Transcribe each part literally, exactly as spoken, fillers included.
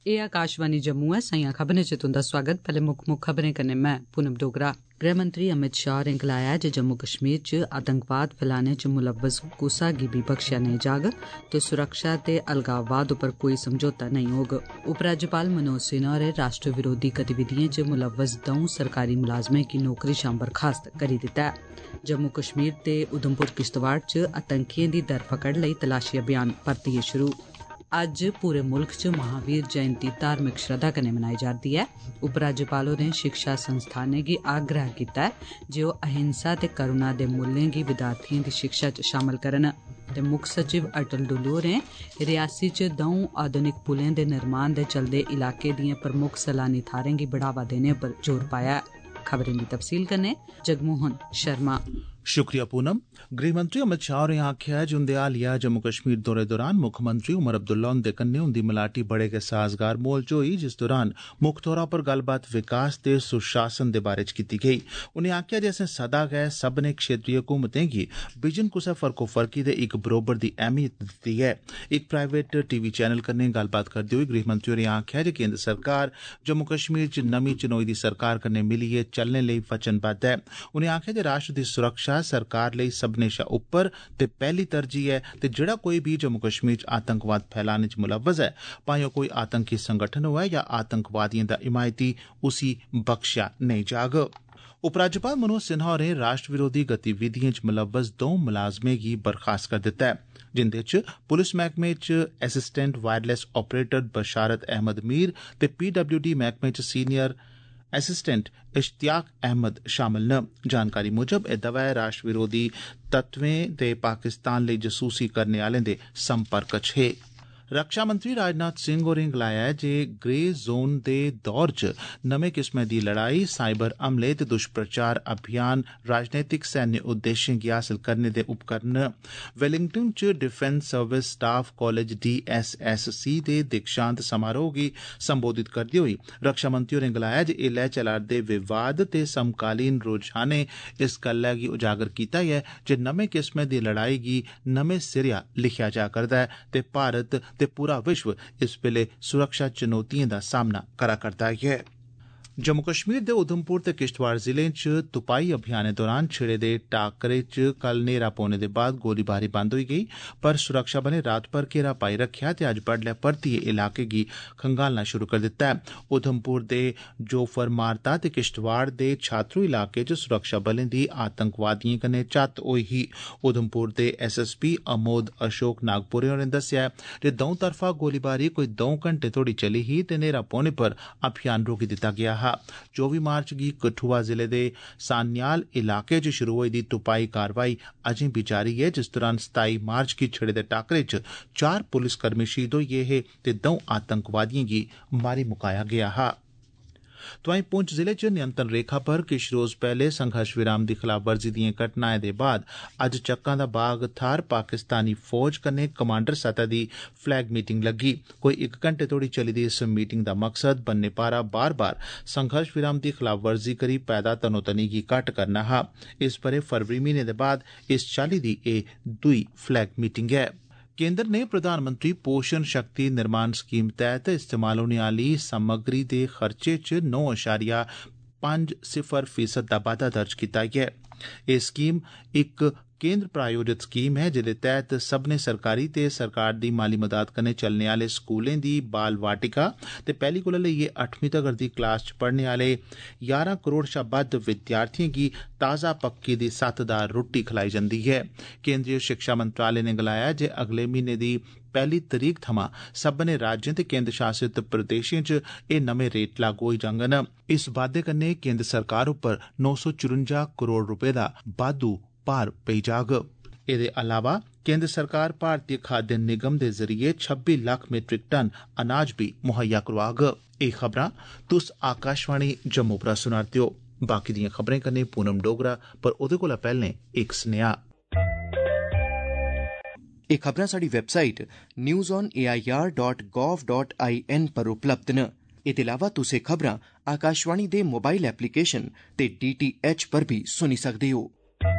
एह् आकाशवाणी जम्मू ऐ। साइयां खबरें च तुंदा स्वागत। पैह्ले मुक्ख मुक्ख खबरें कन्नै मैं पूनम डोगरा। गृहमंत्री अमित शाह होरें गलाया जे जम्मू कश्मीर च आतंकवाद फैलाने च मुलव्वस कुसा गी बी बख्शेआ नेईं जाग ते सुरक्षा ते अलगाववाद उप्पर कोई समझौता नेईं होग। उपराज्यपाल मनोज सिन्हा होरें राष्ट्र विरोधी गतिविधिएं च मुलव्वस द'ऊं सरकारी मुलाजमें गी नौकरी शा बर्खास्त करी दित्ता ऐ। जम्मू कश्मीर ते उधमपुर किश्तवाड़ च आतंकियें दी धरफकड़ लेई तलाशी अभियान परतियै शुरू। अज्ज पूरे मुल्ख च महावीर जयंती धार्मिक श्रद्धा कन्नै मनाई जा'रदी ऐ। उपराज्यपाल होरें शिक्षा संस्थानें गी आग्रह कीता ऐ जे ओह् अहिंसा ते करुणा दे मूल्यें गी विद्यार्थिएं दी शिक्षा च शामल करन। ते मुक्ख सचिव अटल डुल्लू होरें रियासी च द'ऊं आधुनिक पुलें दे निर्माण दे चलदे इलाके दिएं प्रमुख सैलानी थाह्रें गी बढ़ावा देने पर जोर पाया ऐ। खबरें दी तफसील कन्नै जगमोहन शर्मा। शुक्रिया पूनम। गृहमंत्री अमित शाह होरें आखेआ जे उंदे हालिया जम्मू कश्मीर दौरे दौरान मुक्खमंत्री उमर अब्दुल्ला हुंदे कन्नै उंदी मलाटी बड़े गै साजगार म्हौल च होई, जिस दौरान मुक्ख तौरा पर गल्लबात विकास ते सुशासन दे बारे च कीती गेई। उनें आखेआ जे असें सदा गै सब्भनें क्षेत्रीय हुकूमतें गी बिजन कुसै फर्कोफर्की दे इक बरोबर दी अहमियत दित्ती ऐ। इक प्राइवेट टीवी चैनल कन्नै गल्लबात करदे होई गृहमंत्री होरें आखेआ जे केन्द्र सरकार जम्मू कश्मीर च नमीं चनोई दी सरकार कन्नै मिलियै चलने लेई वचनबद्ध ऐ। उनें आखेआ जे राष्ट्र दी सुरक्षा सरकार लेई सब्भनें शा उप्पर ते पैहली तरजीह ऐ ते जेड़ा कोई बी जम्मू कश्मीर च आतंकवाद फैलाने च मुलव्वस ऐ, भाएं ओह् कोई आतंकी संगठन होऐ या आतंकवादिएं दा हिमायती, उसी बख्शेआ नेईं जाग। उपराज्यपाल मनोज सिन्हा होरें राष्ट्र विरोधी गतिविधिएं च मुलव्वस द'ऊं मुलाजमें गी बर्खास्त करी दित्ता ऐ, जिंदे च पुलस मैह्कमे च assistant wireless operator Basharat Ahmad Mir ते पीडब्ल्यूडी मैह्कमे च सीनियर असिस्टेंट इश्तियाक अहमद शामल न। जानकारी मुजब एह् दवै राष्ट्र विरोधी तत्वें ते पाकिस्तान लेई जसूसी करने आह्लें दे संपर्क च हे। रक्षा मंत्री राजनाथ सिंह होरें गलाया ऐ जे ग्रे जोन दे दौर च नमें किस्मै दी लड़ाई, साइबर हमले ते दुष्प्रचार अभियान राजनीतिक सैन्य उद्देश्यें गी हासल करने दे उपकरण न। वेलिंगटन च defence service staff college D S S C दे दीक्षांत समारोह गी संबोधित करदे होई रक्षा मंत्री होरें गलाया जे एल्लै चला'रदे विवाद ते समकालीन रुझानें इस गल्लै गी उजागर कीता ऐ जे नमें किस्मै दी लड़ाई गी नमें सिरेया लिखेआ जा करदा ऐ ते भारत ते पूरा विश्व इस वेले सुरक्षा चुनौतिएं दा सामना करा करदा ऐ। जम्मू कश्मीर दे उधमपुर ते किश्तवाड़ जिलें च तुपाई अभियानें दौरान छिड़े दे टाकरे च कल न्हेरा पौने दे बाद गोलीबारी बंद होई गेई, पर सुरक्षाबलें रात भर घेरा पाई रखेआ ते अज्ज बड्डलै परतियै इलाके गी खंगालना शुरू करी दित्ता ऐ। उधमपुर दे जोफर मारता ते किश्तवाड़ दे छात्रू इलाके च सुरक्षाबलें दी आतंकवादिएं कन्नै झत्त होई ही। उधमपुर दे एस एस पी अमोद अशोक नागपुरे होरें दस्सेआ जे द'ऊं तरफा गोलीबारी कोई द'ऊं घंटे तोड़ी चली ही ते न्हेरा पौने पर अभियान रोकी दित्ता गेआ हा। चौबी मार्च गी कठुआ जिले दे सान्याल इलाके च शुरू होई दी तुपाई कारवाई अजें बी जारी ऐ, जिस दौरान सताई मार्च गी छिड़े दे टाकरे च चार पुलिसकर्मी शहीद होई गे हे ते द'ऊं आतंकवादिएं गी मारी मुकाया गेआ हा। तोआईं पुंछ जिले च नियंत्रण रेखा पर किश रोज पैहले संघर्ष विराम दी खलाफवर्जी दिएं घटनाएं दे बाद अज्ज चक्कां दा बाग थाह्र पाकिस्तानी फौज कन्नै कमांडर सतह दी फ्लैग मीटिंग लग्गी। कोई इक घंटे तोड़ी चली दी इस मीटिंग दा मकसद बन्ने पारा बार बार संघर्ष विराम दी खलाफवर्जी करी पैदा तनोतनी गी घट्ट करना हा। इस ब'रे फरवरी म्हीने दे बाद इस चाल्ली दी एह् दूई फ्लैग मीटिंग ऐ। केंद्र ने प्रधानमंत्री पोषण शक्ति निर्माण स्कीम तैह्त इस्तेमाल होने आह्ली सामग्री दे खर्चे च नौ अशारिया पंज सिफर फीसद दा बाद्दा दर्ज कीता ऐ। एह् स्कीम इक केंद्र प्रायोजित स्कीम ऐ जेह्दे तैह्त सब्भनें सरकारी ते सरकार दी माली मदाद कन्नै चलने आह्ले स्कूलें दी बाल वाटिका ते पैह्ली कोला लेइयै अठमीं तगर दी क्लास च पढ़ने आह्ले ग्यारह करोड़ शा बद्ध विद्यार्थिएं गी ताज़ा पक्की दी सत्तदार रुट्टी खलाई जंदी ऐ। केंद्रीय शिक्षा मंत्रालय ने गलाया जे अगले म्हीने दी पैह्ली तरीक थमां सब्भनें राज्यें ते केंद्र शासित प्रदेशें च एह् नमें रेट लागू होई जाङन। इस बाद्दे कन्नै केंद्र सरकार उप्पर नौ सौ चुरंजा करोड़ रपे दा बाद्धू भार पेई जाग। एह्दे अलावा केंद्र सरकार भारतीय खाद्य निगम दे जरिए छब्बी लक्ख मीट्रिक टन अनाज बी मुहैया करोआग। एह् खबरां तुस आकाशवाणी जम्मू परा सुना'रदे ओ। बाकी दियां खबरें कन्नै पूनम डोगरा, पर ओह्दे कोला पैह्लें इक सनेहा। एह् खबरां साढ़ी website news on A I R dot gov dot I N पर उपलब्ध न। एह्दे अलावा तुस एह् खबरां आकाशवाणी दे मोबाइल एप्लीकेशन ते डी टी एच पर भी सुनी सकदे हो।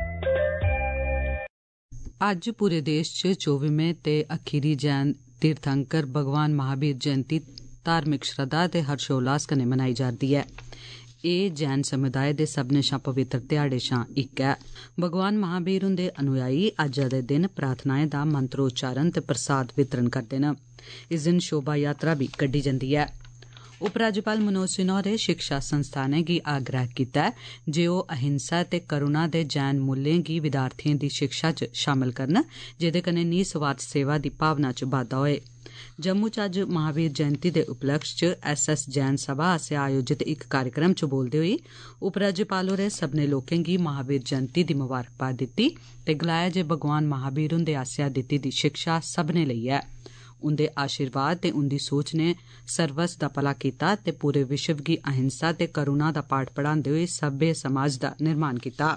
अज्ज पूरे देश च चौबीमें ते अखीरी जैन तीर्थंकर भगवान महावीर जयंती धार्मिक श्रद्धा ते हर्षोल्लास कन्नै मनाई जा'रदी ऐ। एह् जैन समुदाय दे सब्भनें शा पवित्र ध्याड़े शा इक ऐ। भगवान महावीर हुंदे अनुयायी अज्जै दे दिन प्रार्थनाएं दा मंत्रोच्चारण ते प्रसाद वितरण करदे न। इस दिन शोभा यात्रा बी कड्डी जंदी ऐ। उपराज्यपाल मनोज सिन्हा होरें शिक्षा संस्थानें गी आग्रह कीता ऐ जे ओह् अहिंसा ते करुणा दे जैन मूल्यें गी विद्यार्थिएं दी शिक्षा च शामल करन, जेह्दे कन्नै निस्वार्थ सेवा दी भावना च बाद्धा होए। जम्मू च अज्ज महावीर जयंती दे उपलक्ष्य च एस एस जैन सभा आसेआ आयोजित इक कार्यक्रम च बोलदे होई उपराज्यपाल होरें सब्भनें लोकें गी महावीर जयंती दी मुबारकबाद दित्ती ते गलाया जे भगवान महावीर हुंदे आसेआ दित्ती दी शिक्षा सब्भनें लेई ऐ। उंदे आशीर्वाद ते उंदी सोच ने सर्वस दा भला कीता ते पूरे विश्व गी अहिंसा ते करुणा दा पाठ पढ़ांदे होई सभ्य समाज दा निर्माण कीता।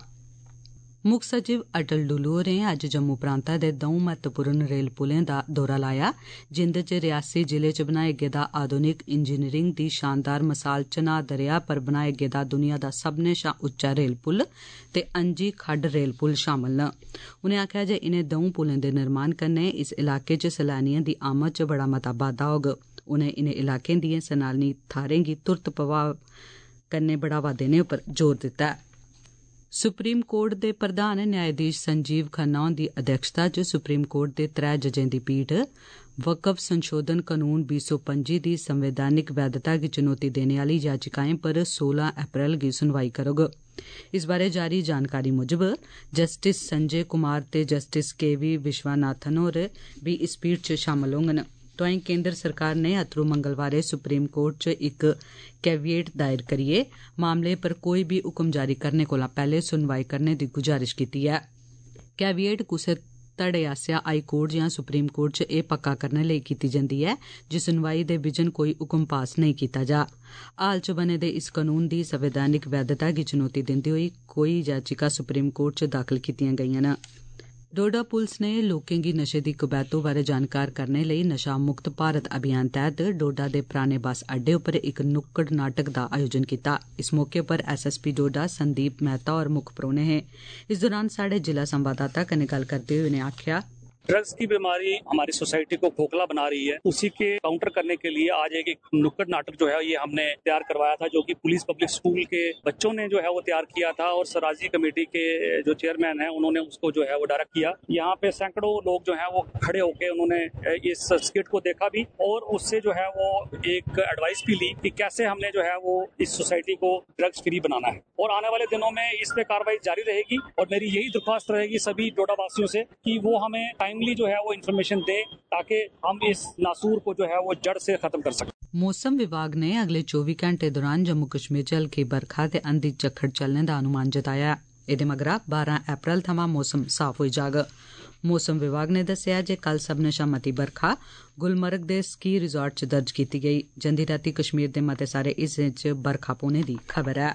मुक्ख सचिव अटल डुल्लू होरें अज्ज जम्मू प्रांता दे द'ऊं महत्वपूर्ण रेल पुलें दा दौरा लाया, जिंदे च रियासी जिले च बनाए गेदा आधुनिक इंजीनियरिंग दी शानदार मिसाल चनाह दरेआ पर बनाए गेदा दुनिया दा सब्भनें शा उच्चा रेल पुल ते अंजी खड्ड रेल पुल शामल न। उनें आखेआ जे इनें द'ऊं पुलें दे निर्माण कन्नै इस इलाके च सैलानिएं दी आमद च बड़ा मता बाद्धा होग। उनें इनें इलाकें दिएं सैलानी थाह्रें गी तुरत प्रभाव कन्नै बढ़ावा देने उप्पर जोर दित्ता ऐ। सुप्रीम कोर्ट दे प्रधान न्यायाधीश संजीव खन्ना हुंदी अध्यक्षता च सुप्रीम कोर्ट दे त्रै जजें दी पीठ वक्फ संशोधन कानून बीह् सौ पंजी दी संवैधानिक वैधता गी चुनौती देने आह्ली याचिकाएं पर सोलां अप्रैल गी सुनवाई करोग। इस बारै जारी जानकारी मुजब जस्टिस संजय कुमार ते जस्टिस के वी विश्वनाथन होर बी इस पीठ च शामल होङन। तोआईं केंद्र सरकार ने अत्तरू मंगलवारें सुप्रीम कोर्ट च इक कैविएट दायर करियै मामले पर कोई बी हुक्म जारी करने कोला पैह्ले सुनवाई करने दी गुजारिश कीती ऐ। कैविएट कुसै धड़े आसेआ हाई कोर्ट जां सुप्रीम कोर्ट च एह् पक्का करने लेई कीती जंदी ऐ जे सुनवाई दे बिजन कोई हुक्म पास नेईं कीता जा। हाल च बने दे इस कानून दी संवैधानिक वैधता गी चुनौती दिंदे होई कोई याचिका सुप्रीम कोर्ट च दाखल कीतियां गेईआं न। डोडा पुलस ने लोकें गी नशे दी कबैतू बारै जानकार करने लेई नशा मुक्त भारत अभियान तैह्त डोडा दे पराने बस अड्डे उप्पर इक नुक्कड़ नाटक दा आयोजन कीता। इस मौके उप्पर एस एस पी डोडा संदीप मेहता होर मुक्ख परौह्ने हे। इस दौरान साढ़े जिला संवाददाता कन्नै गल्ल करदे होई उनें आखेआ, ड्रग्स की बीमारी हमारी सोसाइटी को खोखला बना रही है, उसी के काउंटर करने के लिए आज एक नुक्कड़ नाटक जो है ये हमने तैयार करवाया था, जो कि पुलिस पब्लिक स्कूल के बच्चों ने जो है वो तैयार किया था और सराजी कमेटी के जो चेयरमैन है उन्होंने उसको जो है वो डायरेक्ट किया। यहाँ पे सैकड़ों लोग जो है वो खड़े होकर उन्होंने इस स्किट को देखा भी और उससे जो है वो एक एडवाइस भी ली कि कैसे हमने जो है वो इस सोसाइटी को ड्रग्स फ्री बनाना है। और आने वाले दिनों में इस पे कार्रवाई जारी रहेगी और मेरी यही दरख्वास्त रहेगी सभी डोडा वासियों से कि वो हमें टाइमली जो है वो इन्फॉर्मेशन दे ताकि हम इस नासूर को जो है वो जड़ से खत्म कर सकें। मौसम विभाग ने अगले चौबी घंटे दौरान जम्मू कश्मीर च हल्की बरखा ते अंधी झक्खड़ चलने दा अनुमान जताया। एह्दे मगरा बारां अप्रैल थमां मौसम साफ होई जाग। मौसम विभाग ने दस्सेआ जे कल सब्भनें शा मती बरखा गुलमर्ग दे स्की रिजॉर्ट च दर्ज कीती गेई। जंदी रातीं कश्मीर दे मते सारे हिस्सें च बरखा पौने दी खबर ऐ।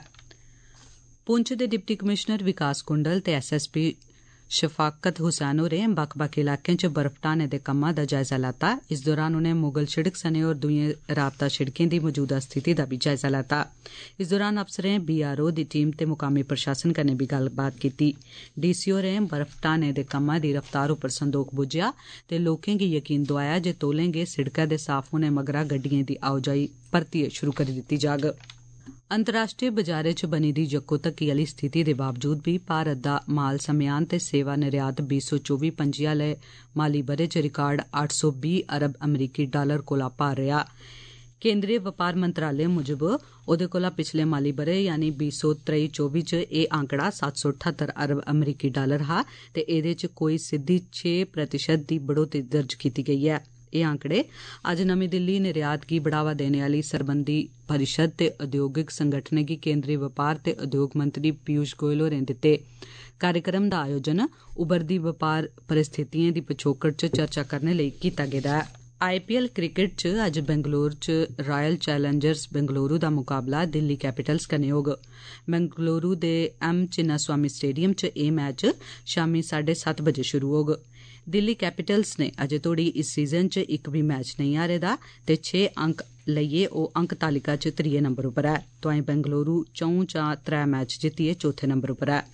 पुंछ दे डिप्टी कमिशनर विकास कुंडल ते एस एस पी शफाकत हुसैन होरें बक्ख बक्ख इलाकें च बर्फ ढाने दे कम्मा दा जायजा लैता। इस दौरान उनें मुगल शिड़क सने होर दुइएं राबता शिड़कें दी मौजूदा स्थिति दा बी जायजा लैता। इस दौरान अफसरें बी आर ओ दी टीम ते मुकामी प्रशासन कन्नै बी गल्लबात कीती। डी सी होरें बर्फ ढाने दे कम्मा दी रफ्तार उप्पर संदोख बुज्झेआ ते लोकें गी यकीन दोआया जे तौलें गै सिड़कै दे साफ होने मगरा गड्डिएं दी आओजाई परतियै शुरू करी दित्ती जाग। अंतर्राष्ट्रीय बजारै च बनी दी यक्को तक्की आह्ली स्थिति दे बावजूद बी भारत दा माल समेयान ते सेवा निर्यात बीह् सौ चौबी पंजी आह्ले माली ब'रे च रिकार्ड अट्ठ सौ बीह् अरब अमरीकी डालर कोला पार रेहा। केंद्रीय बपार मंत्रालय मुजब ओह्दे कोला पिछले माली ब'रे यानी बीह् सौ त्रेई चौबी च एह् आंकड़ा सत्त सौ ठत्तर अरब अमरीकी डालर हा ते एह्दे च कोई सिद्धी छे प्रतिशत दी बढ़ोतरी दर्ज कीती गेई ऐ। एह् आंकड़े अज्ज नमीं दिल्ली निर्यात गी बढ़ावा देने आह्ली सरबंधी परिषद ते उद्योगिक संगठनें गी केंद्रीय बपार ते उद्योग मंत्री पीयूष गोयल होरें दित्ते। कार्यक्रम दा आयोजन उभरदी बपार परिस्थितिएं दी पछोकड़ च चर्चा करने लेई कीता गेदा ऐ। आई पी एल क्रिकेट च अज्ज बेंगलुरु च रॉयल चैलेंजर्स बेंगलुरु दा मुकाबला दिल्ली कैपिटल्स कन्नै होग। बेंगलुरु दे एम चिन्नास्वामी स्टेडियम च एह् मैच शामीं साढ़े सत्त बजे शुरू होग। दिल्ली कैपिटल्स ने अजें तोड़ी इस सीजन च इक बी मैच नेईं हारे दा ते छे अंक लेइयै ओह् अंक तालिका च त्रिये नंबर उप्पर ऐ। तोआईं बेंगलुरु चौं चा त्रै मैच जित्तियै चौथे नंबर उप्पर ऐ।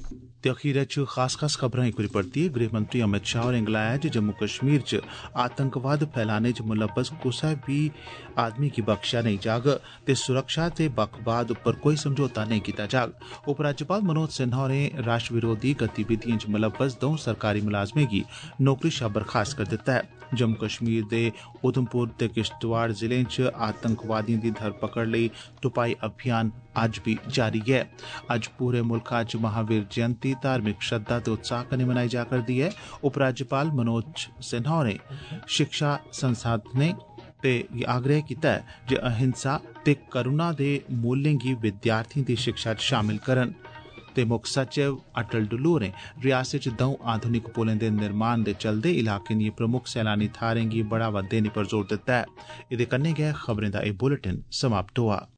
ते अखीरै च खास खास खबरां इक बारी परतियै गृह मंत्री अमित शाह होरें गलाया जे जम्मू कश्मीर च आतंकवाद फैलाने च मुलव्वस कुसै बी आदमी गी बख्शेआ नेईं जाग ते सुरक्षा ते बक्खवाद उप्पर कोई समझौता नेईं कीता जाग। उपराज्यपाल मनोज सिन्हा होरें राष्ट्र विरोधी गतिविधिएं च मुलव्वस दौं सरकारी मुलाजमें गी नौकरी शा बर्खास्त करी दित्ता ऐ। जम्मू कश्मीर दे उधमपुर ते किश्तवाड़ जिलें च आतंकवादिएं दी धरपकड़ लेई तुपाई अभियान अज्ज बी जारी ऐ। अज्ज पूरे मुल्खा च महावीर जयंती धार्मिक श्रद्धा ते उत्साह कन्नै मनाई जा करदी ऐ। उपराज्यपाल मनोज सिन्हा होरें शिक्षा संसाधनें ते आग्रह कीता ऐ जे अहिंसा ते करुणा दे मूल्यें गी विद्यार्थिएं दी शिक्षा च शामिल करन ते मुक्ख सचिव अटल डुल्लू होरें रियासत च दौं आधुनिक पुलें दे निर्माण दे चलदे इलाकें दिएं प्रमुख सैलानी थाह्रें गी बढ़ावा देने पर जोर दित्ता ऐ। एह्दे कन्नै गै खबरें दा एह् बुलेटिन समाप्त होआ।